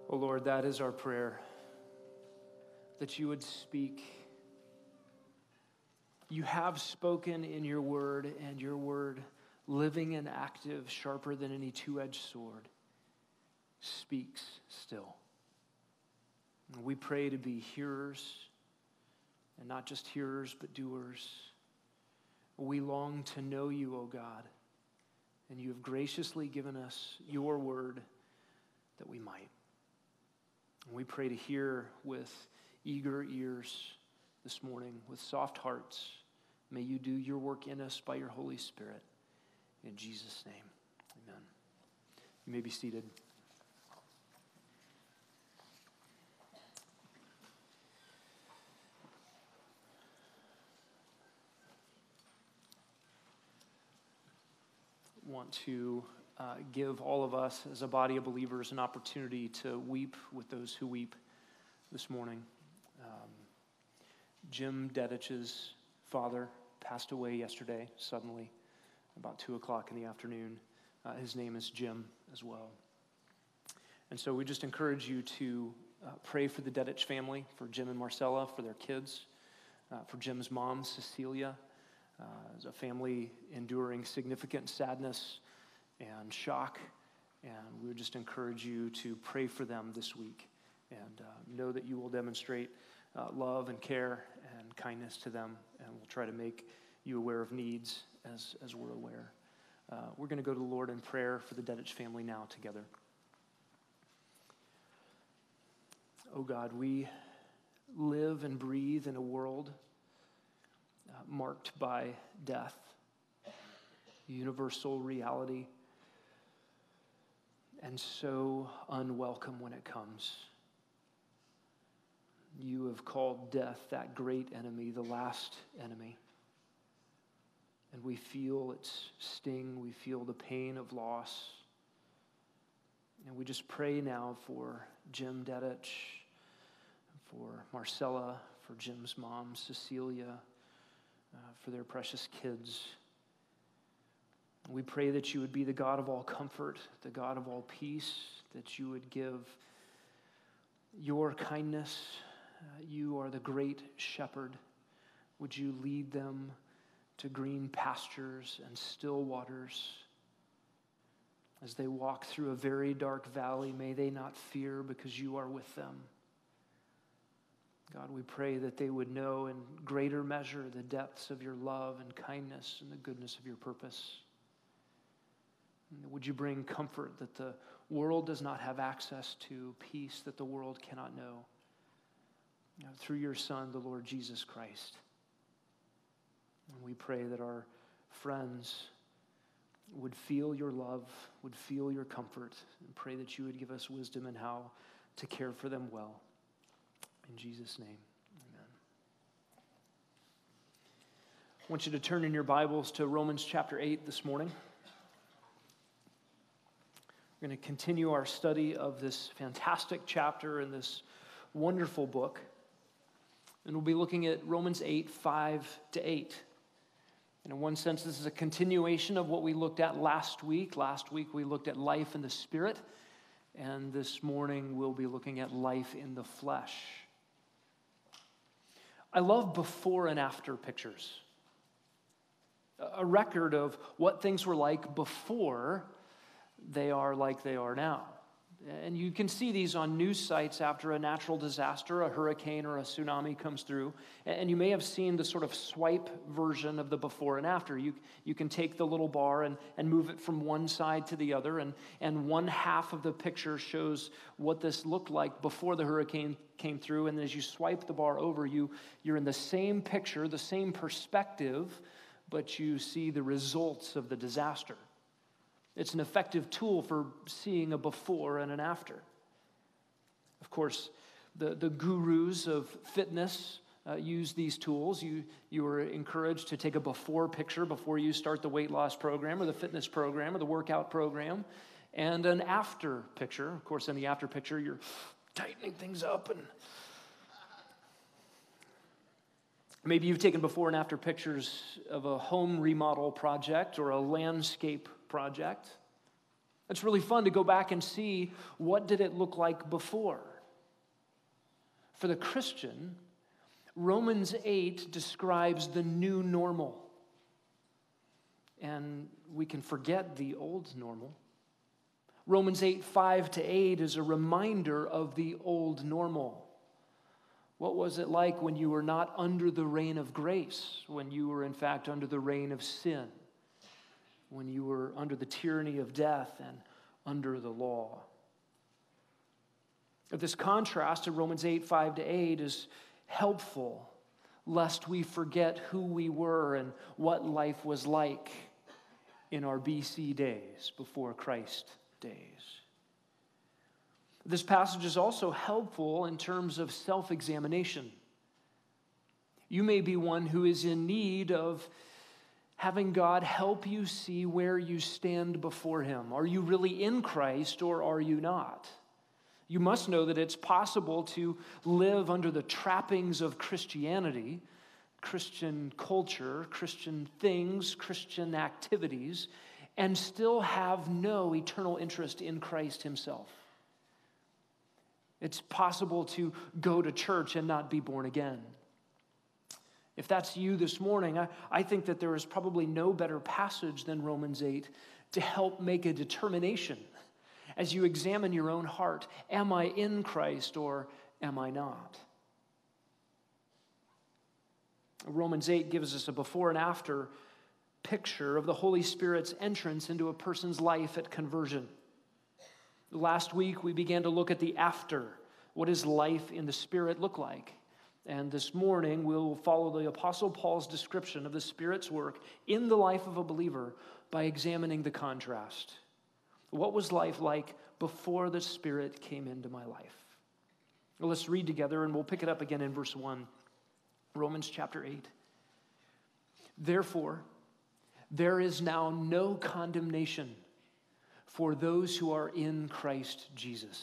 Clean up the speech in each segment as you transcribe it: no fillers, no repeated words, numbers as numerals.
Oh Lord, that is our prayer, that you would speak. You have spoken in your word, and your word, living and active, sharper than any two-edged sword, speaks still. And we pray to be hearers, and not just hearers, but doers. We long to know you, O God, and you have graciously given us your word that we might. And we pray to hear with eager ears this morning, with soft hearts. May you do your work in us by your Holy Spirit. In Jesus' name, amen. You may be seated. Want to give all of us as a body of believers an opportunity to weep with those who weep this morning. Jim Dedich's father passed away yesterday suddenly, about 2 o'clock in the afternoon. His name is Jim as well. And so we just encourage you to pray for the Dedich family, for Jim and Marcella, for their kids, for Jim's mom, Cecilia, as a family enduring significant sadness and shock. And we would just encourage you to pray for them this week and know that you will demonstrate love and care and kindness to them, and we'll try to make you aware of needs as we're aware. We're going to go to the Lord in prayer for the Dedich family now together. Oh God, we live and breathe in a world marked by death, universal reality, and so unwelcome when it comes. You have called death that great enemy, the last enemy. And we feel its sting, we feel the pain of loss. And we just pray now for Jim Dedich, for Marcella, for Jim's mom, Cecilia, for their precious kids. We pray that you would be the God of all comfort, the God of all peace, that you would give your kindness. You are the great shepherd. Would you lead them to green pastures and still waters? As they walk through a very dark valley, may they not fear because you are with them. God, we pray that they would know in greater measure the depths of your love and kindness and the goodness of your purpose. And would you bring comfort that the world does not have access to, peace that the world cannot know, through your Son, the Lord Jesus Christ. And we pray that our friends would feel your love, would feel your comfort, and pray that you would give us wisdom in how to care for them well. In Jesus' name, amen. I want you to turn in your Bibles to Romans chapter 8 this morning. We're going to continue our study of this fantastic chapter in this wonderful book. And we'll be looking at Romans 8, 5 to 8. And in one sense, this is a continuation of what we looked at last week. Last week, we looked at life in the Spirit. And this morning, we'll be looking at life in the flesh. I love before and after pictures. A record of what things were like before they are like they are now. And you can see these on news sites after a natural disaster, a hurricane or a tsunami comes through. And you may have seen the sort of swipe version of the before and after. You can take the little bar and move it from one side to the other. And one half of the picture shows what this looked like before the hurricane came through. And as you swipe the bar over, you're in the same picture, the same perspective, but you see the results of the disaster. It's an effective tool for seeing a before and an after. Of course, the gurus of fitness use these tools. You are encouraged to take a before picture before you start the weight loss program or the fitness program or the workout program, and an after picture. Of course, in the after picture, you're tightening things up. And maybe you've taken before and after pictures of a home remodel project or a landscape project. It's really fun to go back and see what did it look like before. For the Christian, Romans 8 describes the new normal. And we can forget the old normal. Romans 8, 5-8 is a reminder of the old normal. What was it like when you were not under the reign of grace, when you were in fact under the reign of sin, when you were under the tyranny of death and under the law? This contrast in Romans 8, 5-8 is helpful, lest we forget who we were and what life was like in our BC days, before Christ days. This passage is also helpful in terms of self-examination. You may be one who is in need of having God help you see where you stand before Him. Are you really in Christ or are you not? You must know that it's possible to live under the trappings of Christianity, Christian culture, Christian things, Christian activities, and still have no eternal interest in Christ Himself. It's possible to go to church and not be born again. If that's you this morning, I think that there is probably no better passage than Romans 8 to help make a determination as you examine your own heart. Am I in Christ or am I not? Romans 8 gives us a before and after picture of the Holy Spirit's entrance into a person's life at conversion. Last week, we began to look at the after. What does life in the Spirit look like? And this morning, we'll follow the Apostle Paul's description of the Spirit's work in the life of a believer by examining the contrast. What was life like before the Spirit came into my life? Well, let's read together, and we'll pick it up again in verse 1. Romans chapter 8. Therefore, there is now no condemnation for those who are in Christ Jesus.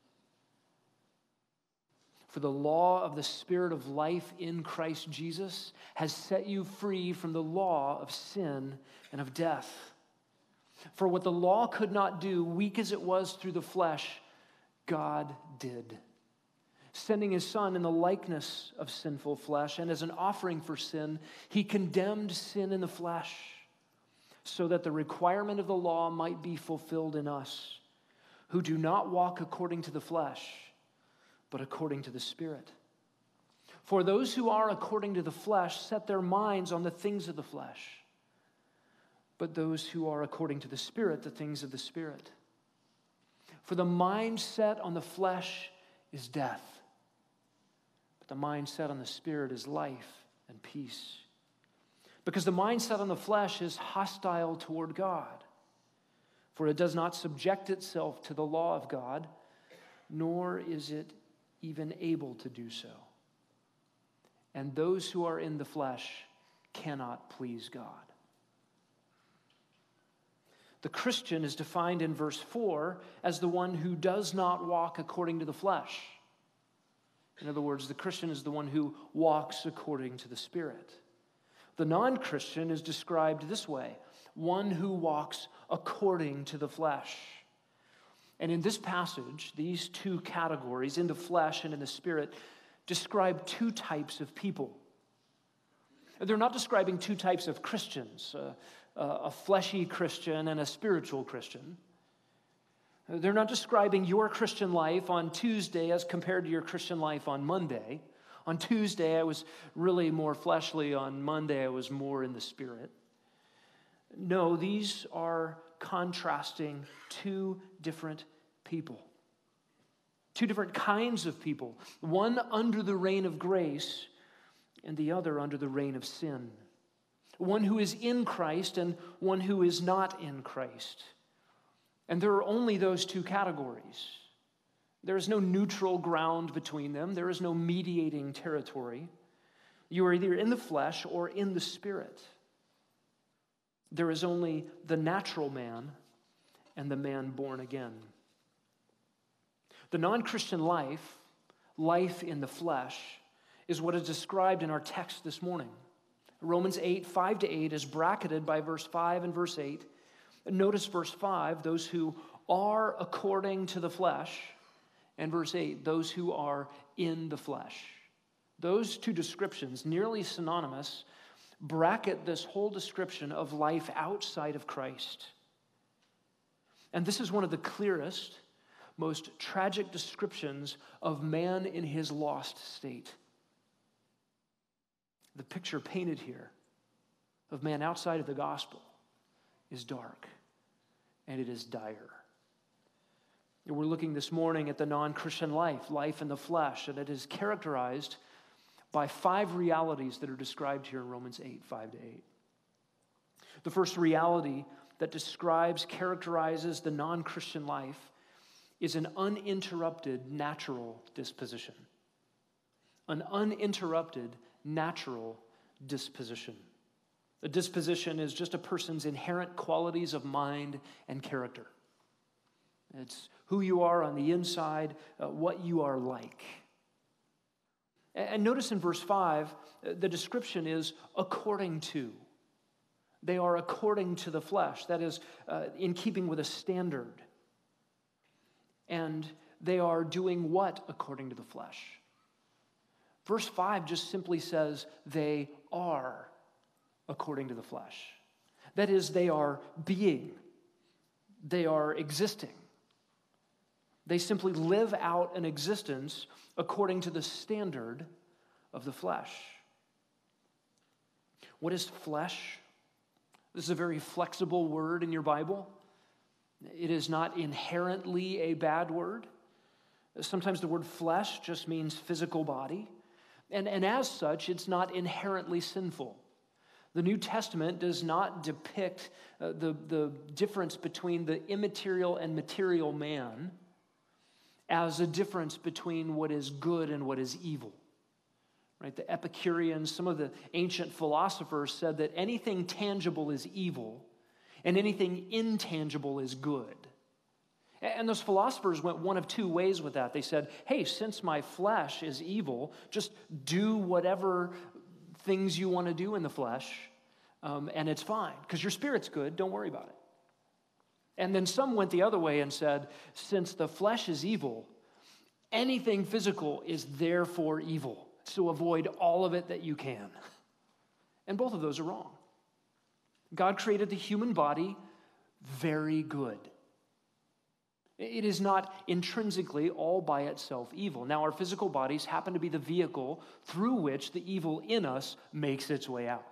For the law of the Spirit of life in Christ Jesus has set you free from the law of sin and of death. For what the law could not do, weak as it was through the flesh, God did, sending His Son in the likeness of sinful flesh, and as an offering for sin, He condemned sin in the flesh, so that the requirement of the law might be fulfilled in us, who do not walk according to the flesh, but according to the Spirit. For those who are according to the flesh set their minds on the things of the flesh, but those who are according to the Spirit, the things of the Spirit. For the mind set on the flesh is death, but the mind set on the Spirit is life and peace. Because the mind set on the flesh is hostile toward God, for it does not subject itself to the law of God, nor is it even able to do so. And those who are in the flesh cannot please God. The Christian is defined in verse 4 as the one who does not walk according to the flesh. In other words, the Christian is the one who walks according to the Spirit. The non-Christian is described this way: one who walks according to the flesh. And in this passage, these two categories, in the flesh and in the Spirit, describe two types of people. They're not describing two types of Christians, a fleshy Christian and a spiritual Christian. They're not describing your Christian life on Tuesday as compared to your Christian life on Monday. On Tuesday, I was really more fleshly. On Monday, I was more in the Spirit. No, these are contrasting two different people. Two different kinds of people. One under the reign of grace and the other under the reign of sin. One who is in Christ and one who is not in Christ. And there are only those two categories. There is no neutral ground between them. There is no mediating territory. You are either in the flesh or in the Spirit. There is only the natural man and the man born again. The non-Christian life, life in the flesh, is what is described in our text this morning. Romans 8, 5-8 is bracketed by verse 5 and verse 8. Notice verse 5, those who are according to the flesh, and verse 8, those who are in the flesh. Those two descriptions, nearly synonymous, bracket this whole description of life outside of Christ. And this is one of the clearest, most tragic descriptions of man in his lost state. The picture painted here of man outside of the gospel is dark, and it is dire. We're looking this morning at the non-Christian life in the flesh, and it is characterized by 5 realities that are described here in Romans 8, 5-8. The first reality that characterizes the non-Christian life is an uninterrupted natural disposition. An uninterrupted natural disposition. A disposition is just a person's inherent qualities of mind and character. It's who you are on the inside, what you are like. And notice in verse 5, the description is according to. They are according to the flesh. That is, in keeping with a standard. And they are doing what according to the flesh? Verse 5 just simply says they are according to the flesh. That is, they are being. They are existing. They simply live out an existence according to the standard of the flesh. What is flesh? This is a very flexible word in your Bible. It is not inherently a bad word. Sometimes the word flesh just means physical body. And as such, it's not inherently sinful. The New Testament does not depict the difference between the immaterial and material man as a difference between what is good and what is evil. Right? The Epicureans, some of the ancient philosophers said that anything tangible is evil and anything intangible is good. And those philosophers went one of 2 ways with that. They said, hey, since my flesh is evil, just do whatever things you want to do in the flesh, and it's fine, because your spirit's good, don't worry about it. And then some went the other way and said, since the flesh is evil, anything physical is therefore evil, so avoid all of it that you can. And both of those are wrong. God created the human body very good. It is not intrinsically all by itself evil. Now, our physical bodies happen to be the vehicle through which the evil in us makes its way out.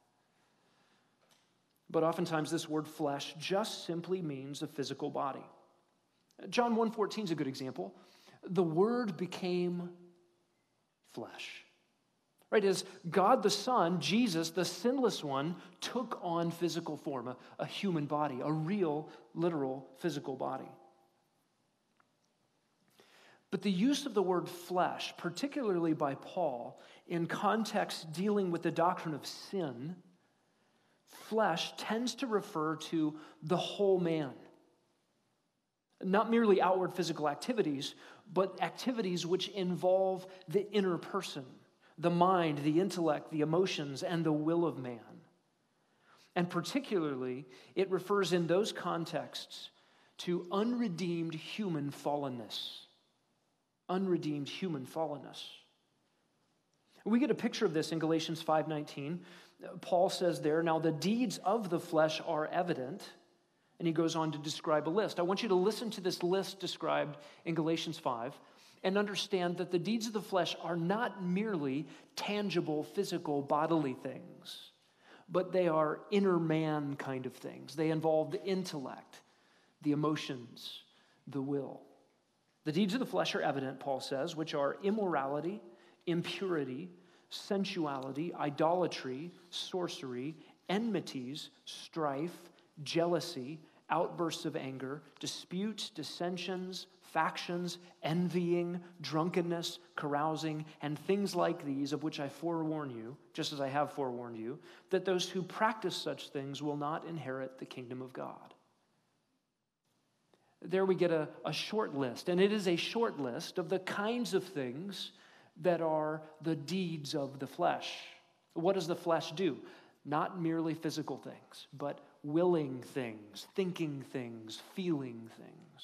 But oftentimes this word flesh just simply means a physical body. John 1:14 is a good example. The Word became flesh. Right, as God the Son, Jesus, the sinless one, took on physical form, a human body, a real, literal, physical body. But the use of the word flesh, particularly by Paul, in context dealing with the doctrine of sin, flesh tends to refer to the whole man. Not merely outward physical activities, but activities which involve the inner person, the mind, the intellect, the emotions, and the will of man. And particularly, it refers in those contexts to unredeemed human fallenness. Unredeemed human fallenness. We get a picture of this in Galatians 5:19. Paul says there, now the deeds of the flesh are evident, and he goes on to describe a list. I want you to listen to this list described in Galatians 5 and understand that the deeds of the flesh are not merely tangible, physical, bodily things, but they are inner man kind of things. They involve the intellect, the emotions, the will. The deeds of the flesh are evident, Paul says, which are immorality, impurity, sensuality, idolatry, sorcery, enmities, strife, jealousy, outbursts of anger, disputes, dissensions, factions, envying, drunkenness, carousing, and things like these, of which I forewarn you, just as I have forewarned you, that those who practice such things will not inherit the kingdom of God. There we get a short list, and it is a short list of the kinds of things that are the deeds of the flesh. What does the flesh do? Not merely physical things, but willing things, thinking things, feeling things.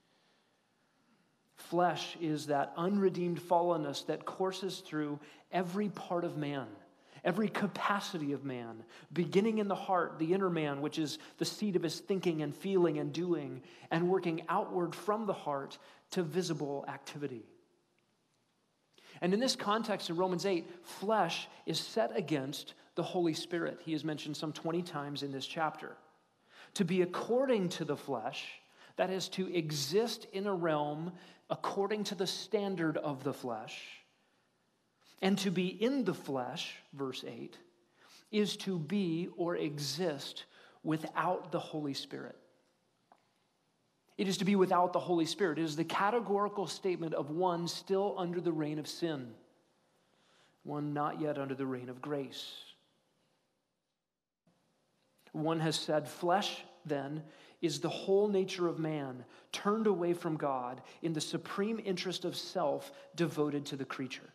Flesh is that unredeemed fallenness that courses through every part of man, every capacity of man, beginning in the heart, the inner man, which is the seat of his thinking and feeling and doing, and working outward from the heart to visible activity. And in this context in Romans 8, flesh is set against the Holy Spirit. He is mentioned some 20 times in this chapter. To be according to the flesh, that is to exist in a realm according to the standard of the flesh, and to be in the flesh, verse 8, is to be or exist without the Holy Spirit. It is to be without the Holy Spirit. It is the categorical statement of one still under the reign of sin, one not yet under the reign of grace. One has said, flesh, then, is the whole nature of man turned away from God in the supreme interest of self devoted to the creature.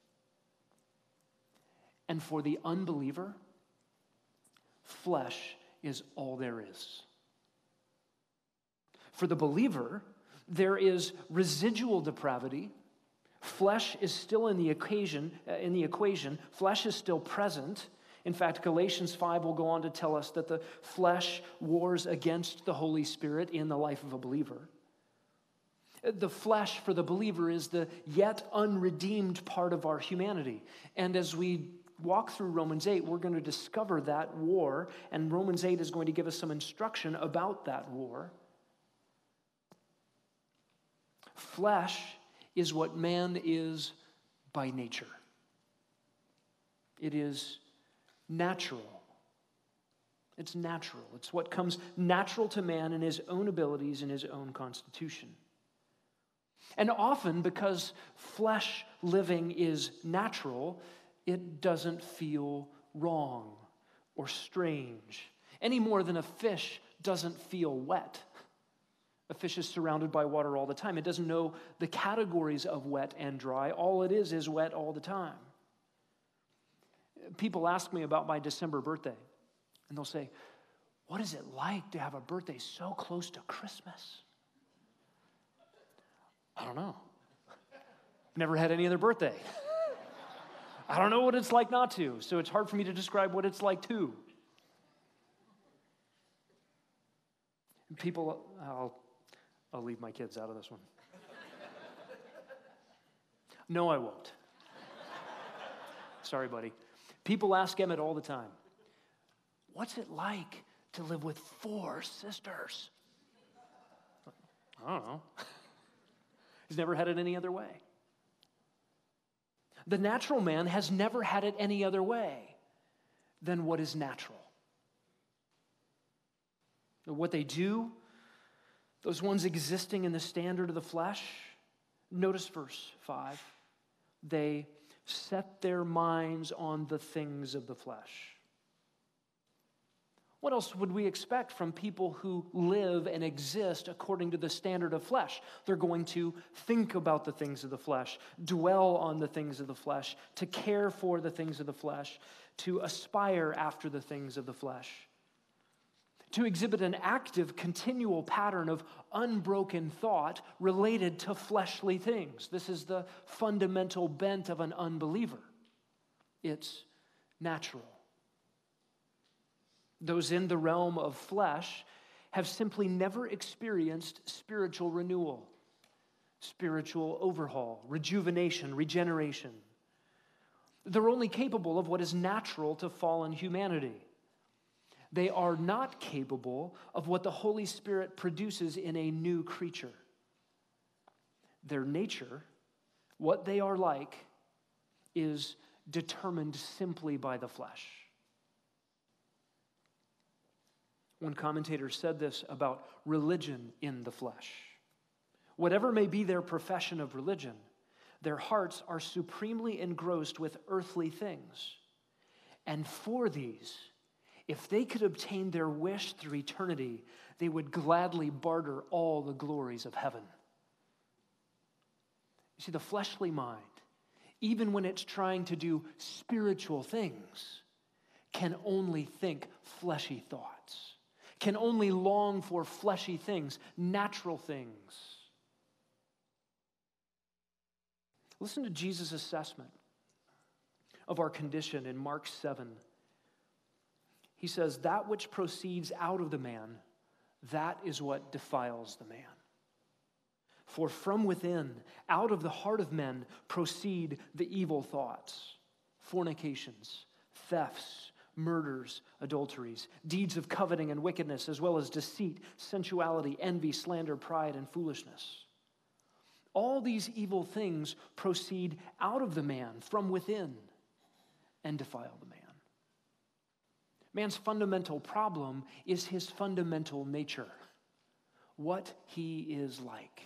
And for the unbeliever, flesh is all there is. For the believer, there is residual depravity. Flesh is still in the equation. Flesh is still present. In fact, Galatians 5 will go on to tell us that the flesh wars against the Holy Spirit in the life of a believer. The flesh for the believer is the yet unredeemed part of our humanity. And as we walk through Romans 8, we're going to discover that war, and Romans 8 is going to give us some instruction about that war. Flesh is what man is by nature. It is natural. It's natural. It's what comes natural to man in his own abilities and his own constitution. And often, because flesh living is natural, it doesn't feel wrong or strange, any more than a fish doesn't feel wet. A fish is surrounded by water all the time. It doesn't know the categories of wet and dry. All it is wet all the time. People ask me about my December birthday, and they'll say, what is it like to have a birthday so close to Christmas? I don't know. Never had any other birthday. I don't know what it's like not to, so it's hard for me to describe what it's like to. People, I'll leave my kids out of this one. No, I won't. Sorry, buddy. People ask Emmett all the time, what's it like to live with 4 sisters? I don't know. He's never had it any other way. The natural man has never had it any other way than what is natural. What they do, those ones existing in the standard of the flesh, notice verse 5, they set their minds on the things of the flesh. What else would we expect from people who live and exist according to the standard of flesh? They're going to think about the things of the flesh, dwell on the things of the flesh, to care for the things of the flesh, to aspire after the things of the flesh, to exhibit an active, continual pattern of unbroken thought related to fleshly things. This is the fundamental bent of an unbeliever. It's natural. Those in the realm of flesh have simply never experienced spiritual renewal, spiritual overhaul, rejuvenation, regeneration. They're only capable of what is natural to fallen humanity. They are not capable of what the Holy Spirit produces in a new creature. Their nature, what they are like, is determined simply by the flesh. One commentator said this about religion in the flesh. Whatever may be their profession of religion, their hearts are supremely engrossed with earthly things. And for these, if they could obtain their wish through eternity, they would gladly barter all the glories of heaven. You see, the fleshly mind, even when it's trying to do spiritual things, can only think fleshy thoughts. can only long for fleshy things, natural things. Listen to Jesus' assessment of our condition in Mark 7. He says, that which proceeds out of the man, that is what defiles the man. For from within, out of the heart of men, proceed the evil thoughts, fornications, thefts, murders, adulteries, deeds of coveting and wickedness, as well as deceit, sensuality, envy, slander, pride, and foolishness. All these evil things proceed out of the man, from within, and defile the man. Man's fundamental problem is his fundamental nature, what he is like.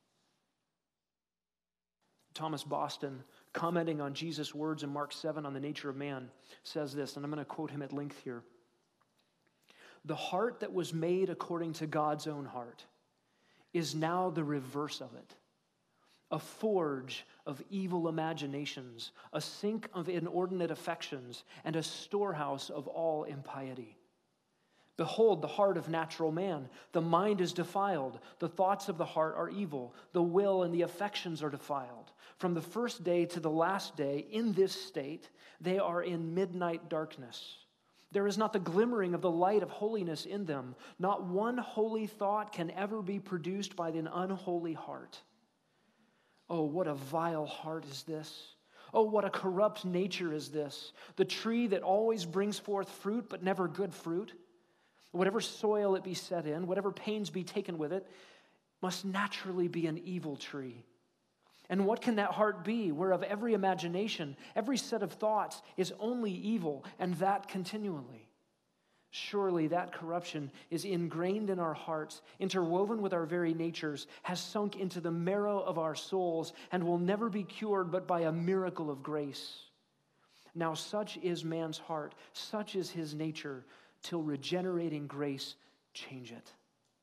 Thomas Boston, commenting on Jesus' words in Mark 7 on the nature of man, says this, and I'm going to quote him at length here. The heart that was made according to God's own heart is now the reverse of it. A forge of evil imaginations, a sink of inordinate affections, and a storehouse of all impiety. Behold, the heart of natural man. The mind is defiled. The thoughts of the heart are evil. The will and the affections are defiled. From the first day to the last day, in this state, they are in midnight darkness. There is not the glimmering of the light of holiness in them. Not one holy thought can ever be produced by an unholy heart. Oh, what a vile heart is this. Oh, what a corrupt nature is this. The tree that always brings forth fruit, but never good fruit. Whatever soil it be set in, whatever pains be taken with it, must naturally be an evil tree. And what can that heart be, whereof every imagination, every set of thoughts is only evil, and that continually? Surely that corruption is ingrained in our hearts, interwoven with our very natures, has sunk into the marrow of our souls, and will never be cured but by a miracle of grace. Now such is man's heart, such is his nature, till regenerating grace change it.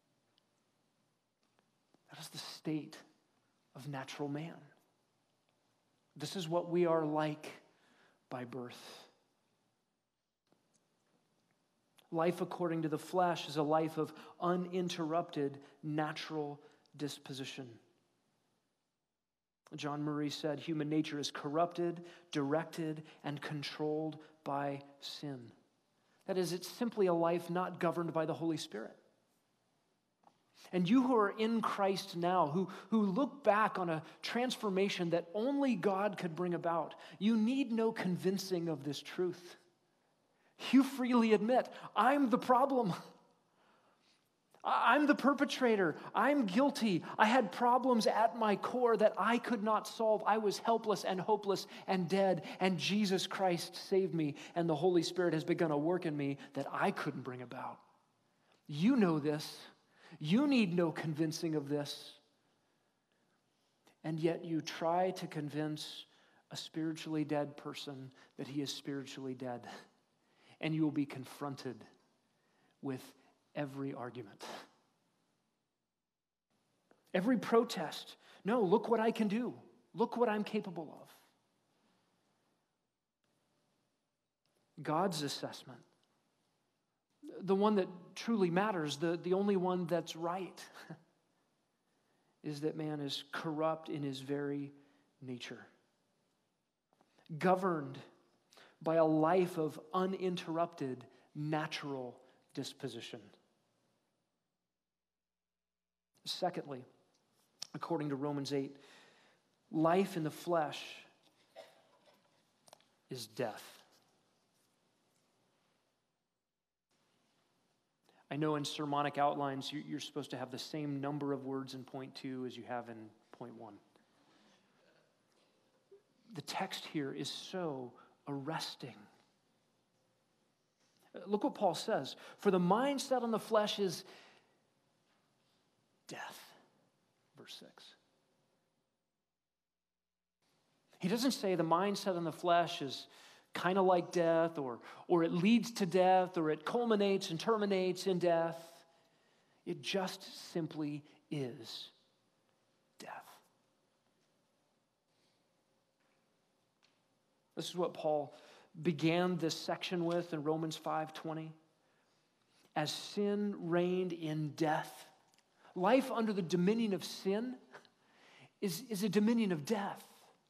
That is the state of natural man. This is what we are like by birth. Life according to the flesh is a life of uninterrupted natural disposition. John Murray said, human nature is corrupted, directed, and controlled by sin. That is, it's simply a life not governed by the Holy Spirit. And you who are in Christ now, who look back on a transformation that only God could bring about, you need no convincing of this truth. You freely admit, I'm the problem. I'm the perpetrator. I'm guilty. I had problems at my core that I could not solve. I was helpless and hopeless and dead, and Jesus Christ saved me, and the Holy Spirit has begun a work in me that I couldn't bring about. You know this. You need no convincing of this. And yet you try to convince a spiritually dead person that he is spiritually dead, and you will be confronted with every argument, every protest. No, look what I can do. Look what I'm capable of. God's assessment, the one that truly matters, the only one that's right, is that man is corrupt in his very nature, governed by a life of uninterrupted natural disposition. Secondly, according to Romans 8, life in the flesh is death. I know in sermonic outlines you're supposed to have the same number of words in point 2 as you have in point 1. The text here is so arresting. Look what Paul says. For the mind set on the flesh is death. Verse 6. He doesn't say the mind set on the flesh is kind of like death, or it leads to death, or it culminates and terminates in death. It just simply is death. This is what Paul began this section with in Romans 5:20. as sin reigned in death. Life under the dominion of sin is a dominion of death.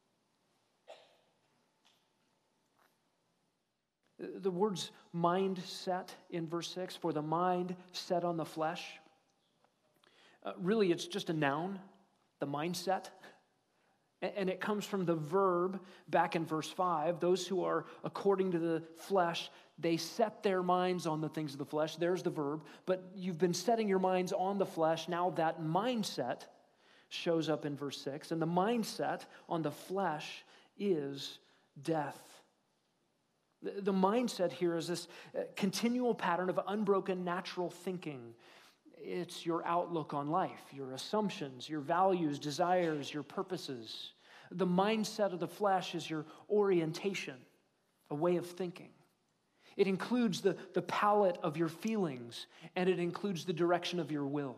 The words mindset in verse 6, for the mind set on the flesh, really it's just a noun, the mindset. And it comes from the verb back in verse 5. Those who are according to the flesh, they set their minds on the things of the flesh. There's the verb. But you've been setting your minds on the flesh. Now that mindset shows up in verse 6. And the mindset on the flesh is death. The mindset here is this continual pattern of unbroken natural thinking. It's your outlook on life, your assumptions, your values, desires, your purposes. The mindset of the flesh is your orientation, a way of thinking. It includes the palette of your feelings, and it includes the direction of your will.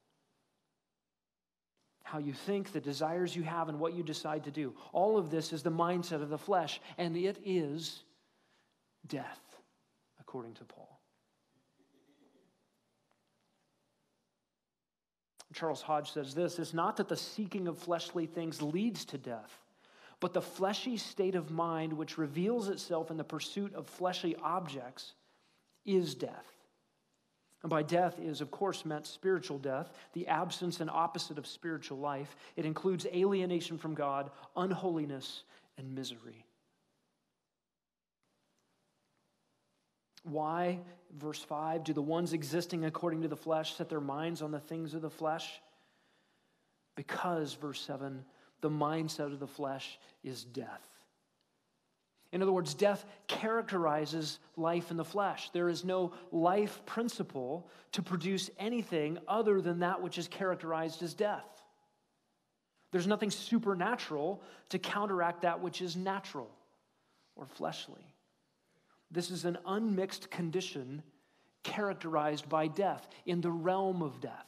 How you think, the desires you have, and what you decide to do. All of this is the mindset of the flesh, and it is death, according to Paul. Charles Hodge says this, it's not that the seeking of fleshly things leads to death, but the fleshy state of mind which reveals itself in the pursuit of fleshly objects is death. And by death is, of course, meant spiritual death, the absence and opposite of spiritual life. It includes alienation from God, unholiness, and misery. Why, verse 5, do the ones existing according to the flesh set their minds on the things of the flesh? Because, verse 7, the mindset of the flesh is death. In other words, death characterizes life in the flesh. There is no life principle to produce anything other than that which is characterized as death. There's nothing supernatural to counteract that which is natural or fleshly. This is an unmixed condition characterized by death, in the realm of death.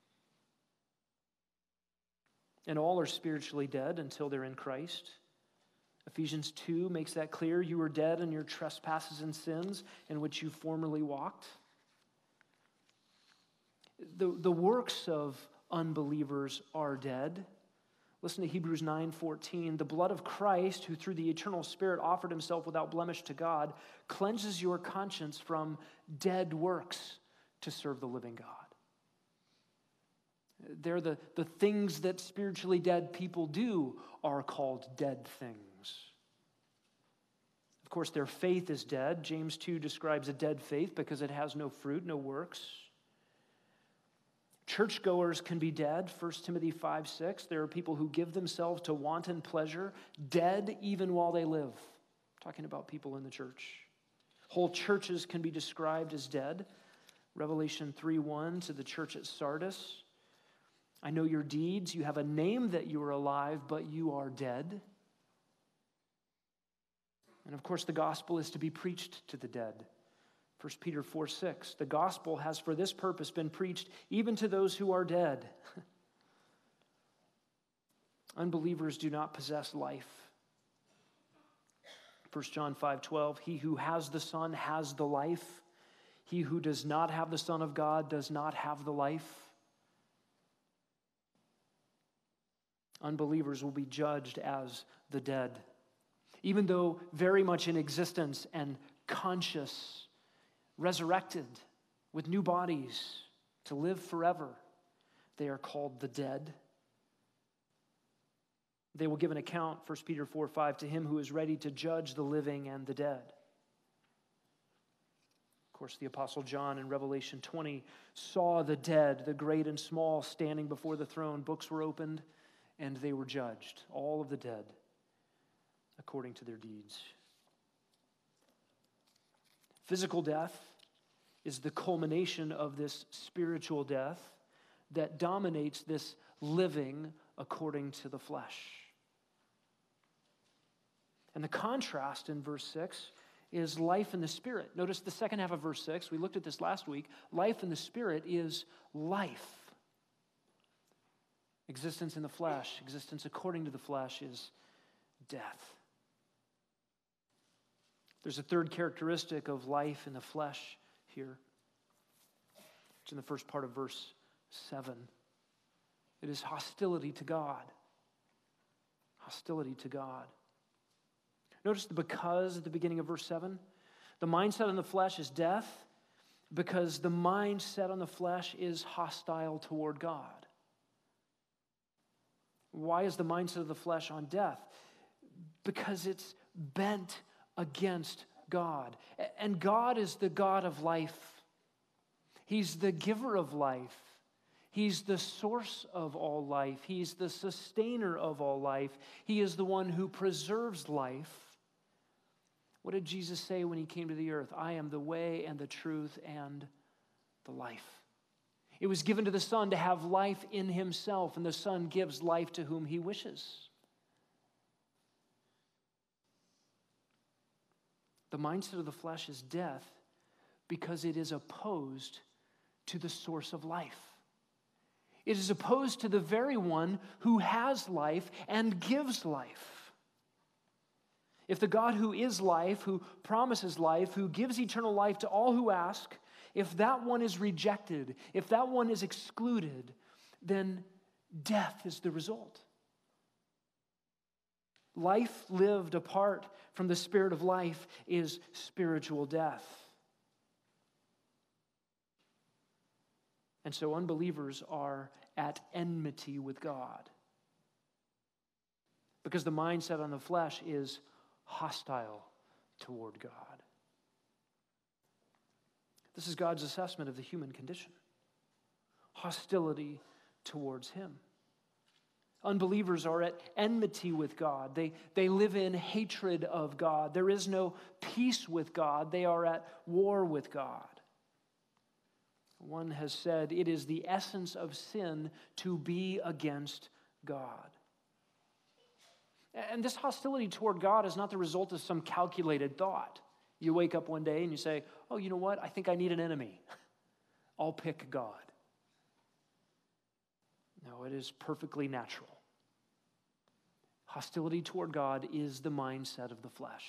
And all are spiritually dead until they're in Christ. Ephesians 2 makes that clear. You were dead in your trespasses and sins in which you formerly walked. The works of unbelievers are dead. Listen to Hebrews 9:14. The blood of Christ, who through the eternal Spirit offered himself without blemish to God, cleanses your conscience from dead works to serve the living God. They're the things that spiritually dead people do are called dead things. Of course, their faith is dead. James 2 describes a dead faith because it has no fruit, no works. Churchgoers can be dead, 1 Timothy 5:6. There are people who give themselves to wanton pleasure, dead even while they live. Talking about people in the church. Whole churches can be described as dead. Revelation 3:1 to the church at Sardis. I know your deeds. You have a name that you are alive, but you are dead. And of course, the gospel is to be preached to the dead. 1 Peter 4:6, the gospel has for this purpose been preached even to those who are dead. Unbelievers do not possess life. 1 John 5:12, he who has the Son has the life. He who does not have the Son of God does not have the life. Unbelievers will be judged as the dead. Even though very much in existence and conscious, resurrected with new bodies to live forever, they are called the dead. They will give an account, 1 Peter 4:5, to him who is ready to judge the living and the dead. Of course, the Apostle John in Revelation 20 saw the dead, the great and small, standing before the throne. Books were opened, and they were judged, all of the dead, according to their deeds. Physical death is the culmination of this spiritual death that dominates this living according to the flesh. And the contrast in verse 6 is life in the Spirit. Notice the second half of verse 6. We looked at this last week. Life in the Spirit is life. Existence in the flesh, existence according to the flesh is death. There's a third characteristic of life in the flesh here. It's in the first part of verse 7. It is hostility to God. Hostility to God. Notice the because at the beginning of verse 7. The mindset on the flesh is death because the mindset on the flesh is hostile toward God. Why is the mindset of the flesh on death? Because it's bent against God. And God is the God of life. He's the giver of life. He's the source of all life. He's the sustainer of all life. He is the one who preserves life. What did Jesus say when he came to the earth? I am the way and the truth and the life. It was given to the Son to have life in himself, and the Son gives life to whom he wishes. The mindset of the flesh is death because it is opposed to the source of life. It is opposed to the very one who has life and gives life. If the God who is life, who promises life, who gives eternal life to all who ask, if that one is rejected, if that one is excluded, then death is the result. Life lived apart from the Spirit of life is spiritual death. And so unbelievers are at enmity with God because the mindset on the flesh is hostile toward God. This is God's assessment of the human condition. Hostility towards him. Unbelievers are at enmity with God. They live in hatred of God. There is no peace with God. They are at war with God. One has said, it is the essence of sin to be against God. And this hostility toward God is not the result of some calculated thought. You wake up one day and you say, oh, you know what? I think I need an enemy. I'll pick God. No, it is perfectly natural. Hostility toward God is the mindset of the flesh.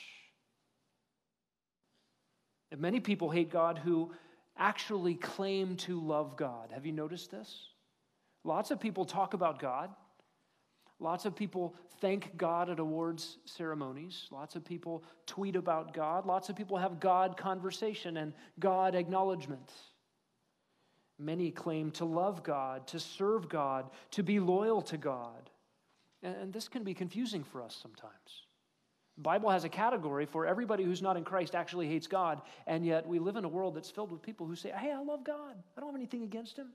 And many people hate God who actually claim to love God. Have you noticed this? Lots of people talk about God. Lots of people thank God at awards ceremonies. Lots of people tweet about God. Lots of people have God conversation and God acknowledgement. Many claim to love God, to serve God, to be loyal to God. And this can be confusing for us sometimes. The Bible has a category for everybody who's not in Christ actually hates God, and yet we live in a world that's filled with people who say, hey, I love God. I don't have anything against him.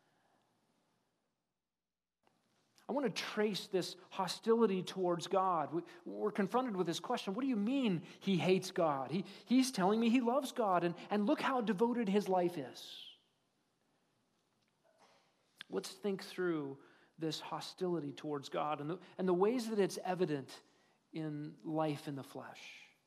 I want to trace this hostility towards God. We're confronted with this question. What do you mean he hates God? He's telling me he loves God, and look how devoted his life is. Let's think through this hostility towards God and the ways that it's evident in life in the flesh.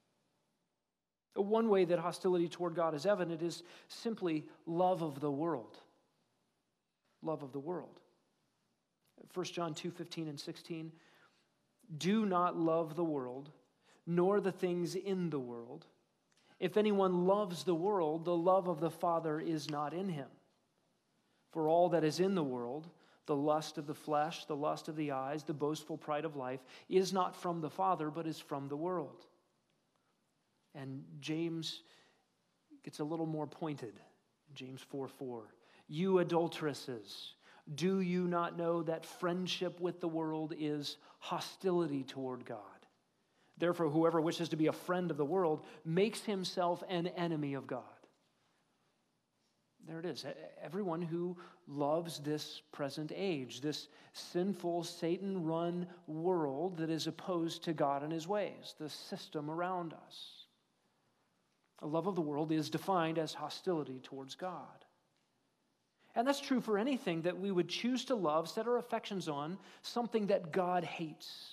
One way that hostility toward God is evident is simply love of the world. Love of the world. 1 John 2:15 and 16, do not love the world, nor the things in the world. If anyone loves the world, the love of the Father is not in him. For all that is in the world, the lust of the flesh, the lust of the eyes, the boastful pride of life, is not from the Father, but is from the world. And James gets a little more pointed. James 4:4, you adulteresses, do you not know that friendship with the world is hostility toward God? Therefore, whoever wishes to be a friend of the world makes himself an enemy of God. There it is. Everyone who loves this present age, this sinful, Satan-run world that is opposed to God and his ways, the system around us. A love of the world is defined as hostility towards God. And that's true for anything that we would choose to love, set our affections on, something that God hates.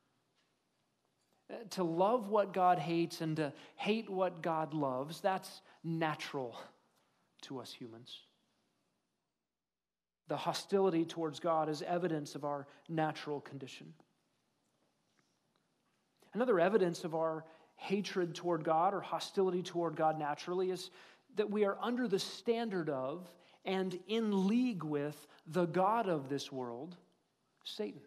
To love what God hates and to hate what God loves, that's natural to us humans. The hostility towards God is evidence of our natural condition. Another evidence of our hatred toward God or hostility toward God naturally is that we are under the standard of and in league with the god of this world, Satan.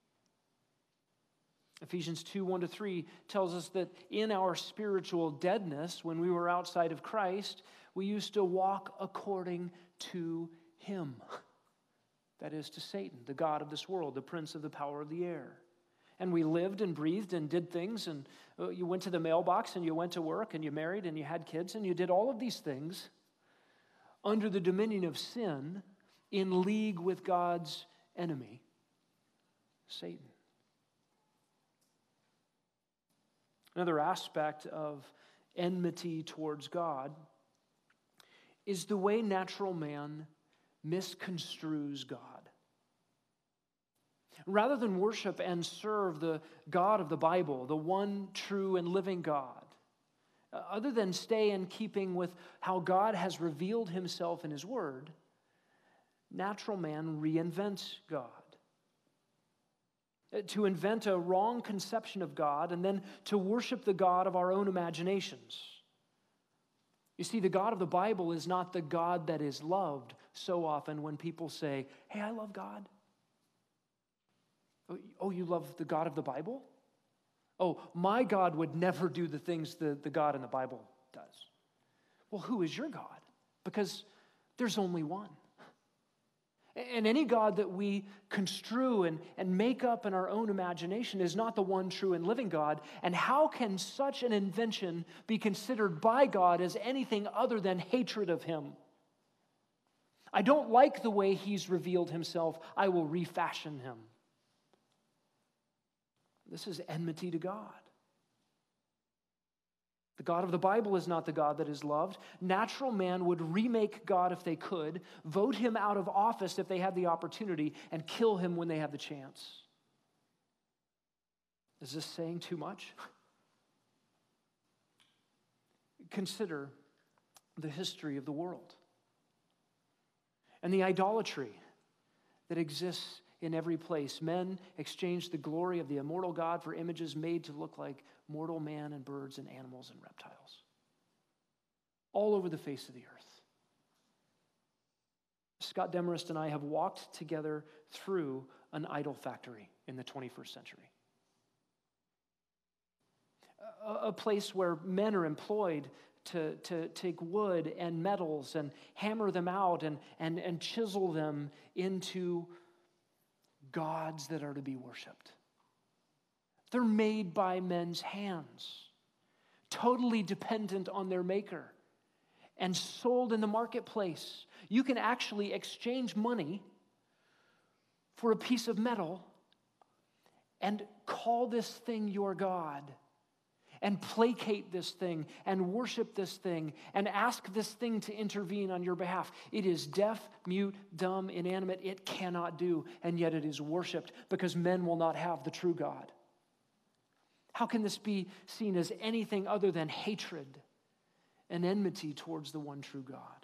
Ephesians 2, 1-3 tells us that in our spiritual deadness, when we were outside of Christ, we used to walk according to him. That is, to Satan, the god of this world, the prince of the power of the air. And we lived and breathed and did things, and you went to the mailbox, and you went to work, and you married, and you had kids, and you did all of these things under the dominion of sin, in league with God's enemy, Satan. Another aspect of enmity towards God is the way natural man misconstrues God. Rather than worship and serve the God of the Bible, the one true and living God, other than stay in keeping with how God has revealed himself in his word, natural man reinvents God. To invent a wrong conception of God and then to worship the God of our own imaginations. You see, the God of the Bible is not the God that is loved. So often when people say, hey, I love God. Oh, you love the God of the Bible? Oh, my God would never do the things the God in the Bible does. Well, who is your God? Because there's only one. And any God that we construe and make up in our own imagination is not the one true and living God. And how can such an invention be considered by God as anything other than hatred of him? I don't like the way he's revealed himself. I will refashion him. This is enmity to God. The God of the Bible is not the God that is loved. Natural man would remake God if they could, vote him out of office if they had the opportunity, and kill him when they have the chance. Is this saying too much? Consider the history of the world and the idolatry that exists in every place. Men exchanged the glory of the immortal God for images made to look like mortal man and birds and animals and reptiles. All over the face of the earth. Scott Demarest and I have walked together through an idol factory in the 21st century. A place where men are employed to take wood and metals and hammer them out and chisel them into gods that are to be worshiped. They're made by men's hands, totally dependent on their maker, and sold in the marketplace. You can actually exchange money for a piece of metal and call this thing your God, and placate this thing, and worship this thing, and ask this thing to intervene on your behalf. It is deaf, mute, dumb, inanimate. It cannot do, and yet it is worshipped because men will not have the true God. How can this be seen as anything other than hatred and enmity towards the one true God?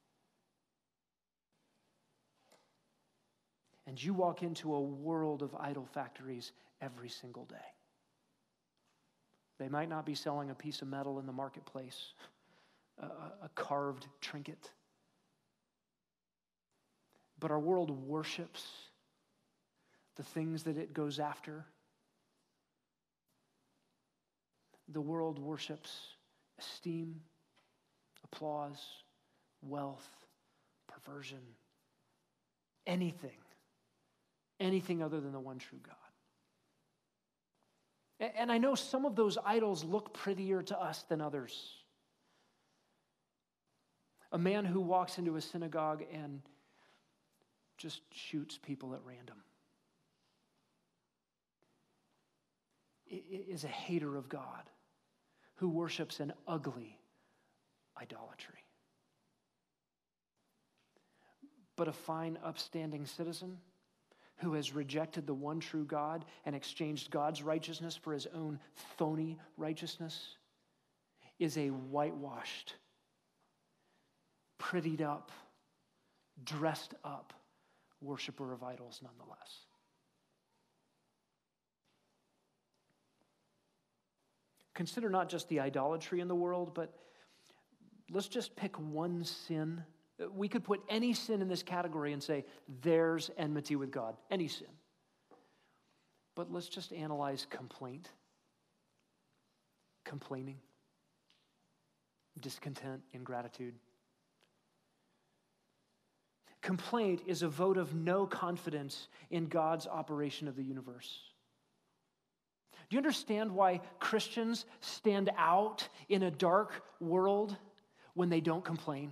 And you walk into a world of idol factories every single day. They might not be selling a piece of metal in the marketplace, a carved trinket. But our world worships the things that it goes after. The world worships esteem, applause, wealth, perversion, anything other than the one true God. And I know some of those idols look prettier to us than others. A man who walks into a synagogue and just shoots people at random is a hater of God who worships an ugly idolatry. But a fine, upstanding citizen who has rejected the one true God and exchanged God's righteousness for his own phony righteousness is a whitewashed, prettied up, dressed up worshiper of idols nonetheless. Consider not just the idolatry in the world, but let's just pick one sin We could put any sin in this category and say, there's enmity with God, any sin. But let's just analyze complaint, complaining, discontent, ingratitude. Complaint is a vote of no confidence in God's operation of the universe. Do you understand why Christians stand out in a dark world when they don't complain?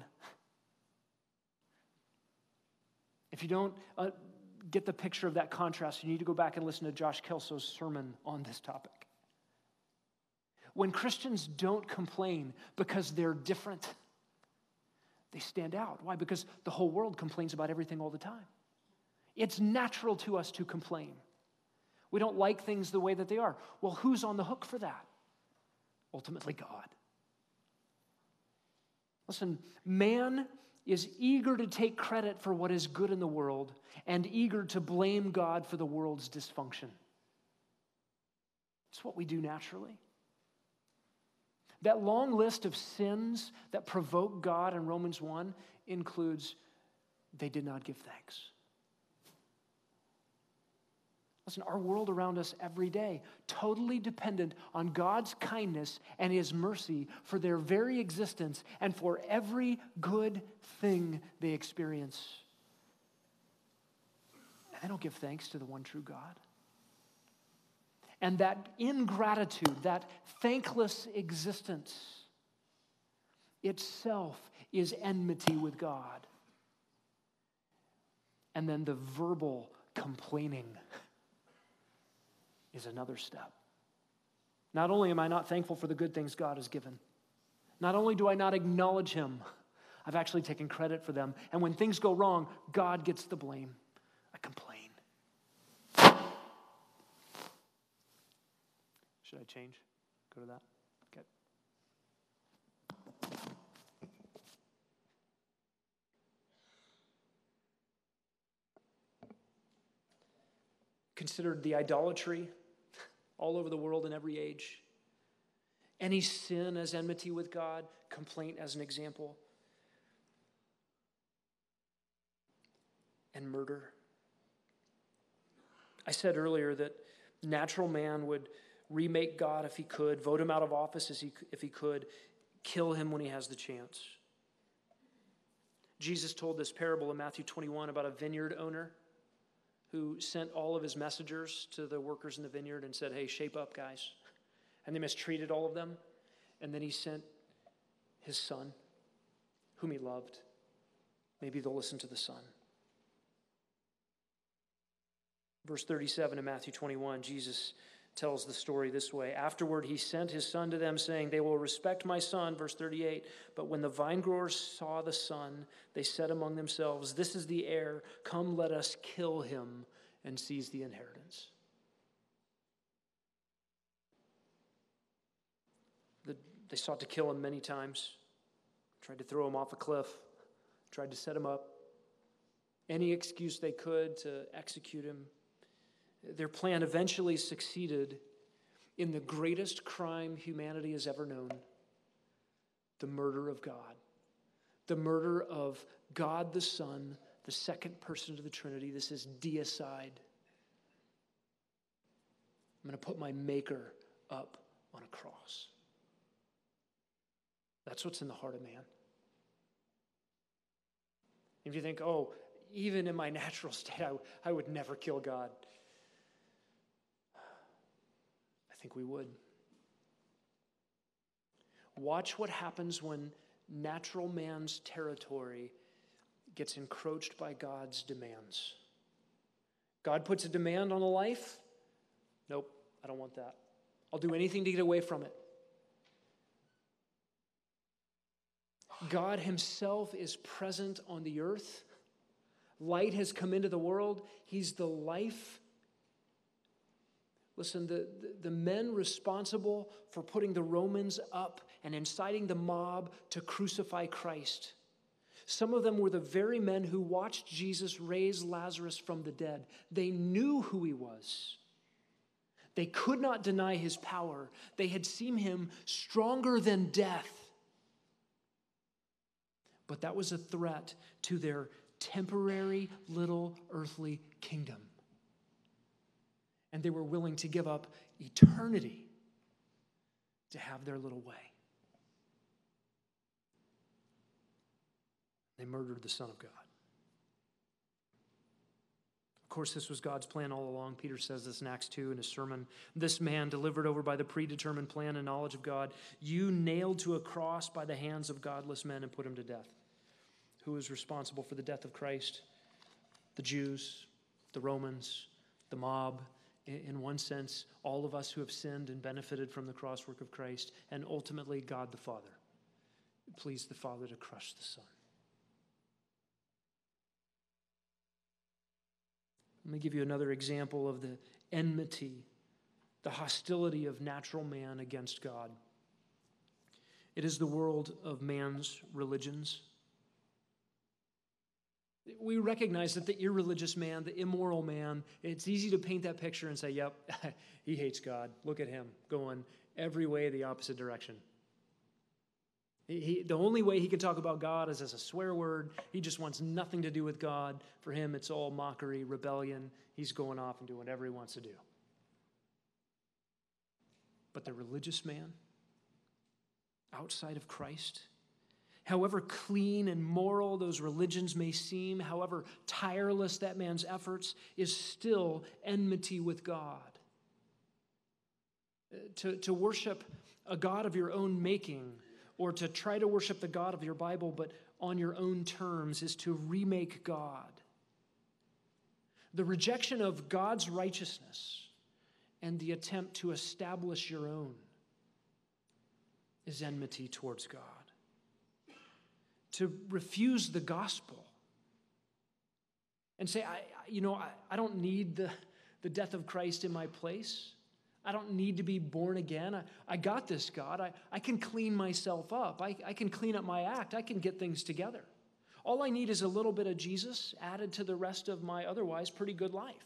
If you don't get the picture of that contrast, you need to go back and listen to Josh Kelso's sermon on this topic. When Christians don't complain because they're different, they stand out. Why? Because the whole world complains about everything all the time. It's natural to us to complain. We don't like things the way that they are. Well, who's on the hook for that? Ultimately, God. Listen, man is eager to take credit for what is good in the world and eager to blame God for the world's dysfunction. It's what we do naturally. That long list of sins that provoke God in Romans 1 includes they did not give thanks. Listen, our world around us every day, totally dependent on God's kindness and His mercy for their very existence and for every good thing they experience. And they don't give thanks to the one true God. And that ingratitude, that thankless existence itself is enmity with God. And then the verbal complaining is another step. Not only am I not thankful for the good things God has given, not only do I not acknowledge Him, I've actually taken credit for them. And when things go wrong, God gets the blame. I complain. Should I change? Go to that? Okay. Considered the idolatry all over the world in every age. Any sin as enmity with God, complaint as an example. And murder. I said earlier that natural man would remake God if he could, vote him out of office if he could, kill him when he has the chance. Jesus told this parable in Matthew 21 about a vineyard owner who sent all of his messengers to the workers in the vineyard and said, hey, shape up, guys. And they mistreated all of them. And then he sent his son, whom he loved. Maybe they'll listen to the son. Verse 37 in Matthew 21, Jesus tells the story this way. Afterward, he sent his son to them, saying, they will respect my son, verse 38. But when the vinegrowers saw the son, they said among themselves, this is the heir. Come, let us kill him and seize the inheritance. They sought to kill him many times, tried to throw him off a cliff, tried to set him up. Any excuse they could to execute him. Their plan eventually succeeded in the greatest crime humanity has ever known, the murder of God. The murder of God the Son, the second person of the Trinity. This is deicide. I'm going to put my Maker up on a cross. That's what's in the heart of man. If you think, oh, even in my natural state, I would never kill God. I think we would. Watch what happens when natural man's territory gets encroached by God's demands. God puts a demand on a life. Nope, I don't want that. I'll do anything to get away from it. God himself is present on the earth. Light has come into the world. He's the life. Listen, the men responsible for putting the Romans up and inciting the mob to crucify Christ, some of them were the very men who watched Jesus raise Lazarus from the dead. They knew who he was. They could not deny his power. They had seen him stronger than death. but that was a threat to their temporary little earthly kingdom. And they were willing to give up eternity to have their little way. They murdered the Son of God. Of course, this was God's plan all along. Peter says this in Acts 2 in his sermon. This man, delivered over by the predetermined plan and knowledge of God, you nailed to a cross by the hands of godless men and put him to death. Who is responsible for the death of Christ? The Jews, the Romans, the mob. In one sense, all of us who have sinned and benefited from the cross work of Christ, and ultimately God the Father. It pleased the Father to crush the Son. Let me give you another example of the enmity, the hostility of natural man against God. It is the world of man's religions. We recognize that the irreligious man, the immoral man, it's easy to paint that picture and say, yep, he hates God. Look at him going every way the opposite direction. The only way he can talk about God is as a swear word. He just wants nothing to do with God. For him, it's all mockery, rebellion. He's going off and doing whatever he wants to do. But the religious man, outside of Christ, however clean and moral those religions may seem, however tireless that man's efforts, is still enmity with God. To worship a God of your own making, or to try to worship the God of your Bible, but on your own terms, is to remake God. The rejection of God's righteousness and the attempt to establish your own is enmity towards God. To refuse the gospel and say, I don't need the death of Christ in my place. I don't need to be born again. I got this, God. I can clean myself up. I can clean up my act. I can get things together. All I need is a little bit of Jesus added to the rest of my otherwise pretty good life.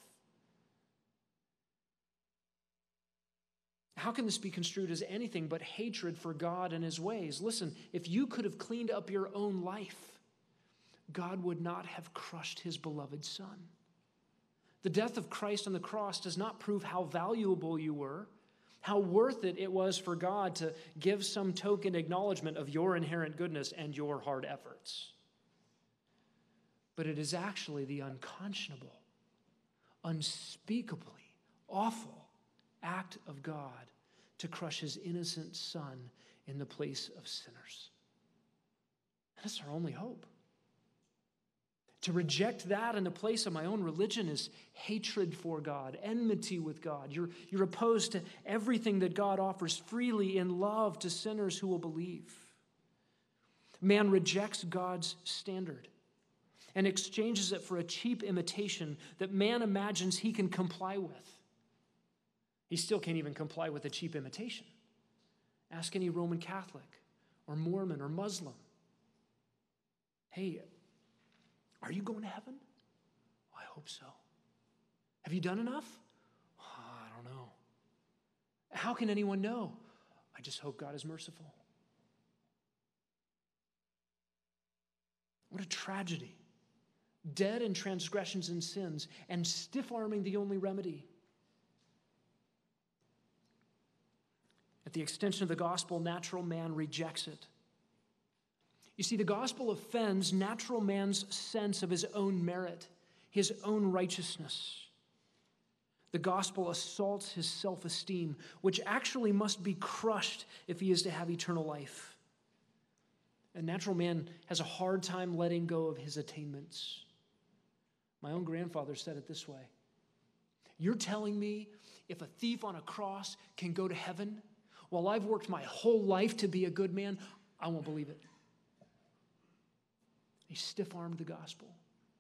How can this be construed as anything but hatred for God and his ways? Listen, if you could have cleaned up your own life, God would not have crushed his beloved Son. The death of Christ on the cross does not prove how valuable you were, how worth it was for God to give some token acknowledgement of your inherent goodness and your hard efforts. But it is actually the unconscionable, unspeakably awful act of God to crush his innocent Son in the place of sinners. That's our only hope. To reject that in the place of my own religion is hatred for God, enmity with God. You're opposed to everything that God offers freely in love to sinners who will believe. Man rejects God's standard and exchanges it for a cheap imitation that man imagines he can comply with. He still can't even comply with a cheap imitation. Ask any Roman Catholic or Mormon or Muslim. Hey, are you going to heaven? I hope so. Have you done enough? I don't know. How can anyone know? I just hope God is merciful. What a tragedy. Dead in transgressions and sins, and stiff-arming the only remedy. At the extension of the gospel, natural man rejects it. You see, the gospel offends natural man's sense of his own merit, his own righteousness. The gospel assaults his self-esteem, which actually must be crushed if he is to have eternal life. A natural man has a hard time letting go of his attainments. My own grandfather said it this way. You're telling me if a thief on a cross can go to heaven while I've worked my whole life to be a good man? I won't believe it. He stiff-armed the gospel.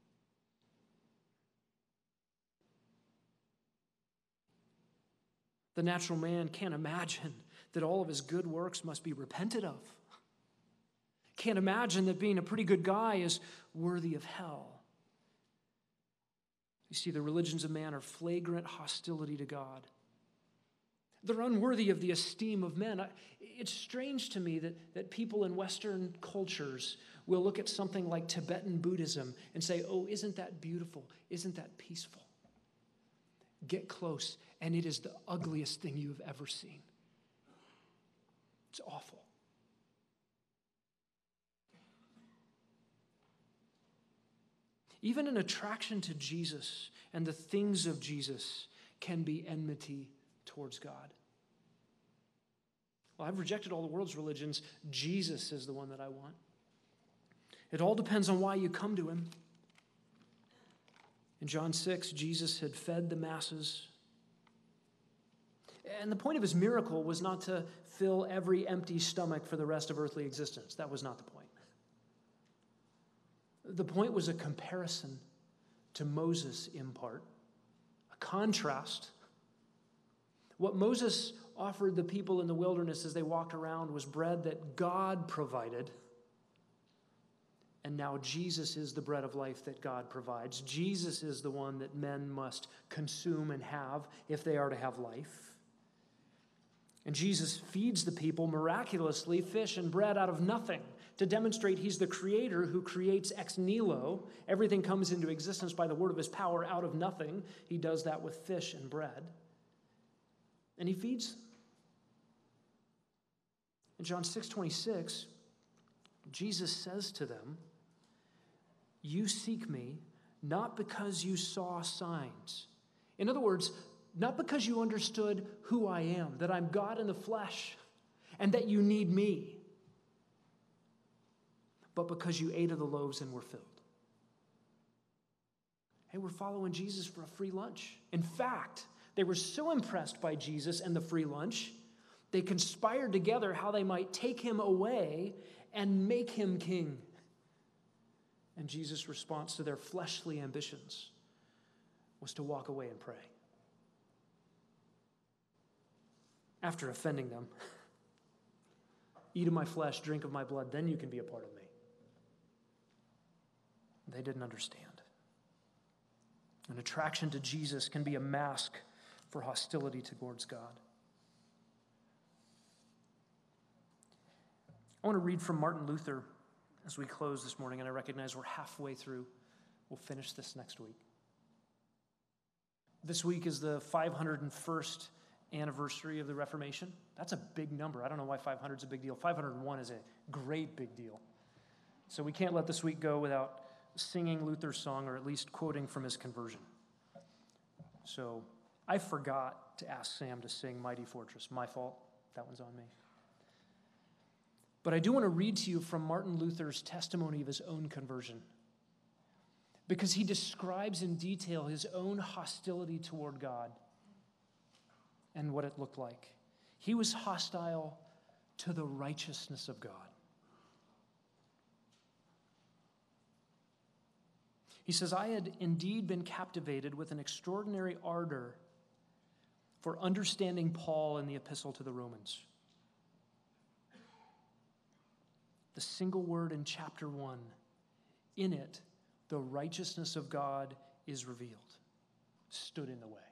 The natural man can't imagine that all of his good works must be repented of. Can't imagine that being a pretty good guy is worthy of hell. You see, the religions of man are flagrant hostility to God. They're unworthy of the esteem of men. It's strange to me that people in Western cultures we'll look at something like Tibetan Buddhism and say, oh, isn't that beautiful? Isn't that peaceful? Get close, and it is the ugliest thing you have ever seen. It's awful. Even an attraction to Jesus and the things of Jesus can be enmity towards God. Well, I've rejected all the world's religions. Jesus is the one that I want. It all depends on why you come to him. In John 6, Jesus had fed the masses. And the point of his miracle was not to fill every empty stomach for the rest of earthly existence. That was not the point. The point was a comparison to Moses in part, a contrast. What Moses offered the people in the wilderness as they walked around was bread that God provided. And now Jesus is the bread of life that God provides. Jesus is the one that men must consume and have if they are to have life. And Jesus feeds the people miraculously fish and bread out of nothing to demonstrate he's the creator who creates ex nihilo. Everything comes into existence by the word of his power out of nothing. He does that with fish and bread. And he feeds them. In John 6:26, Jesus says to them, you seek me not because you saw signs. In other words, not because you understood who I am, that I'm God in the flesh, and that you need me, but because you ate of the loaves and were filled. Hey, we're following Jesus for a free lunch. In fact, they were so impressed by Jesus and the free lunch, they conspired together how they might take him away and make him king. And Jesus' response to their fleshly ambitions was to walk away and pray. After offending them, eat of my flesh, drink of my blood, then you can be a part of me. They didn't understand. An attraction to Jesus can be a mask for hostility towards God. I want to read from Martin Luther as we close this morning, and I recognize we're halfway through. We'll finish this next week. This week is the 501st anniversary of the Reformation. That's a big number. I don't know why 500 is a big deal. 501 is a great big deal. So we can't let this week go without singing Luther's song, or at least quoting from his conversion. So I forgot to ask Sam to sing Mighty Fortress. My fault. That one's on me. But I do want to read to you from Martin Luther's testimony of his own conversion, because he describes in detail his own hostility toward God and what it looked like. He was hostile to the righteousness of God. He says, I had indeed been captivated with an extraordinary ardor for understanding Paul in the epistle to the Romans. The single word in chapter 1, in it, the righteousness of God is revealed, stood in the way.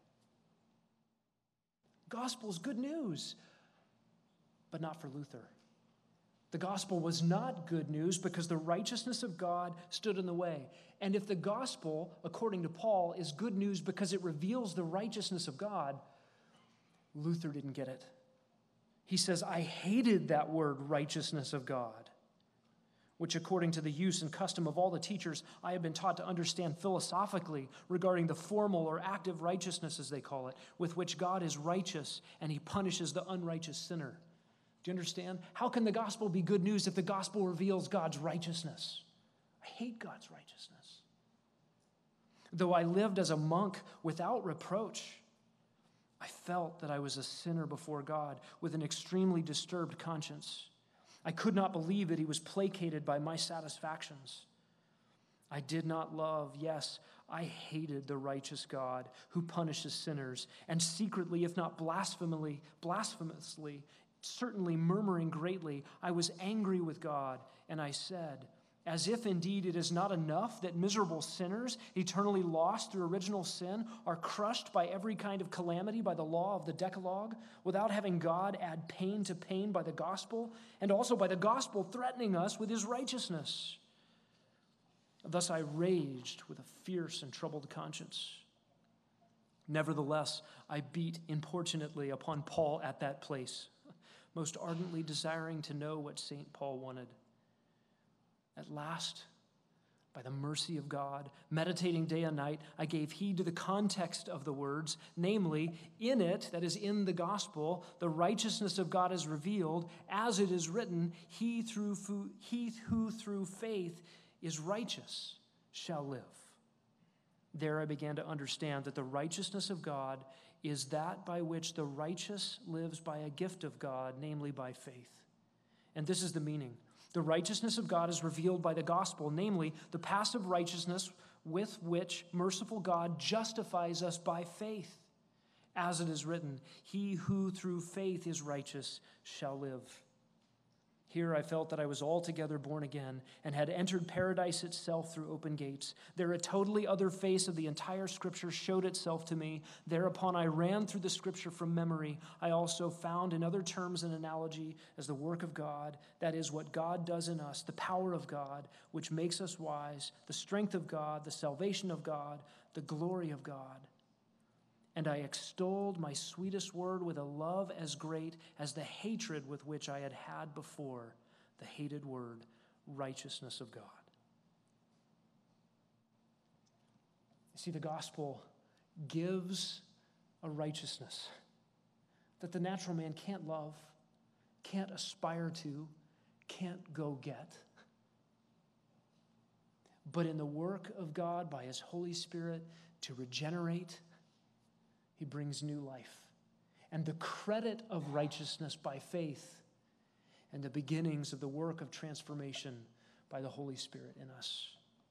Gospel is good news, but not for Luther. The gospel was not good news because the righteousness of God stood in the way. And if the gospel, according to Paul, is good news because it reveals the righteousness of God, Luther didn't get it. He says, I hated that word, righteousness of God, which according to the use and custom of all the teachers, I have been taught to understand philosophically regarding the formal or active righteousness, as they call it, with which God is righteous and he punishes the unrighteous sinner. Do you understand? How can the gospel be good news if the gospel reveals God's righteousness? I hate God's righteousness. Though I lived as a monk without reproach, I felt that I was a sinner before God with an extremely disturbed conscience. I could not believe that he was placated by my satisfactions. I did not love, yes, I hated the righteous God who punishes sinners, and secretly, if not blasphemously, certainly murmuring greatly, I was angry with God, and I said, as if indeed it is not enough that miserable sinners, eternally lost through original sin, are crushed by every kind of calamity by the law of the Decalogue, without having God add pain to pain by the gospel, and also by the gospel threatening us with his righteousness. Thus I raged with a fierce and troubled conscience. Nevertheless, I beat importunately upon Paul at that place, most ardently desiring to know what St. Paul wanted. At last, by the mercy of God, meditating day and night, I gave heed to the context of the words, namely, in it, that is in the gospel, the righteousness of God is revealed, as it is written, he who through faith is righteous shall live. There I began to understand that the righteousness of God is that by which the righteous lives by a gift of God, namely by faith. And this is the meaning. The righteousness of God is revealed by the gospel, namely the passive righteousness with which merciful God justifies us by faith. As it is written, he who through faith is righteous shall live. Here I felt that I was altogether born again and had entered paradise itself through open gates. There a totally other face of the entire Scripture showed itself to me. Thereupon I ran through the Scripture from memory. I also found in other terms an analogy as the work of God, that is, what God does in us, the power of God, which makes us wise, the strength of God, the salvation of God, the glory of God. And I extolled my sweetest word with a love as great as the hatred with which I had had before the hated word, righteousness of God. You see, the gospel gives a righteousness that the natural man can't love, can't aspire to, can't go get. But in the work of God by his Holy Spirit to regenerate, he brings new life and the credit of righteousness by faith and the beginnings of the work of transformation by the Holy Spirit in us.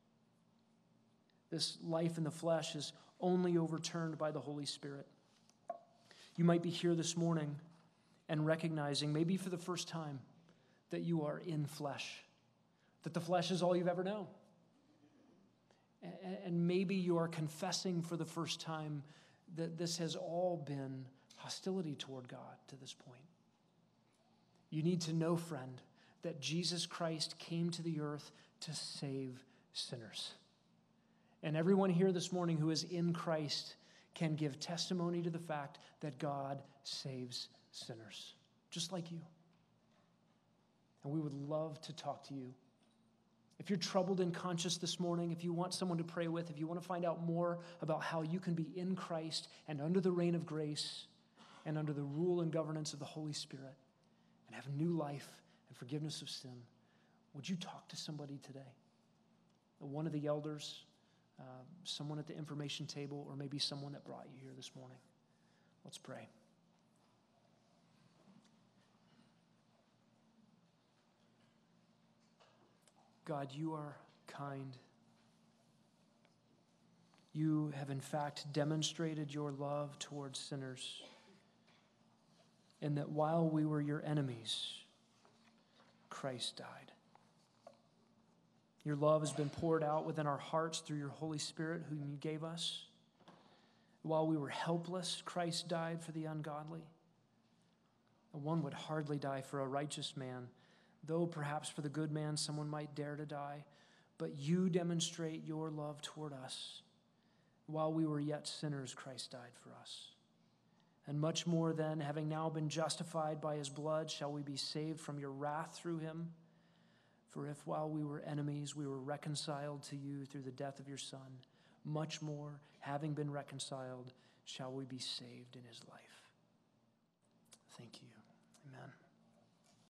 This life in the flesh is only overturned by the Holy Spirit. You might be here this morning and recognizing, maybe for the first time, that you are in flesh, that the flesh is all you've ever known. And maybe you are confessing for the first time that this has all been hostility toward God to this point. You need to know, friend, that Jesus Christ came to the earth to save sinners. And everyone here this morning who is in Christ can give testimony to the fact that God saves sinners, just like you. And we would love to talk to you. If you're troubled in conscience this morning, if you want someone to pray with, if you want to find out more about how you can be in Christ and under the reign of grace and under the rule and governance of the Holy Spirit and have new life and forgiveness of sin, would you talk to somebody today? One of the elders, someone at the information table, or maybe someone that brought you here this morning. Let's pray. God, you are kind. You have in fact demonstrated your love towards sinners, and that while we were your enemies, Christ died. Your love has been poured out within our hearts through your Holy Spirit, whom you gave us. While we were helpless, Christ died for the ungodly. And one would hardly die for a righteous man, though perhaps for the good man someone might dare to die. But you demonstrate your love toward us. While we were yet sinners, Christ died for us. And much more then, having now been justified by his blood, shall we be saved from your wrath through him. For if while we were enemies, we were reconciled to you through the death of your Son, much more, having been reconciled, shall we be saved in his life. Thank you.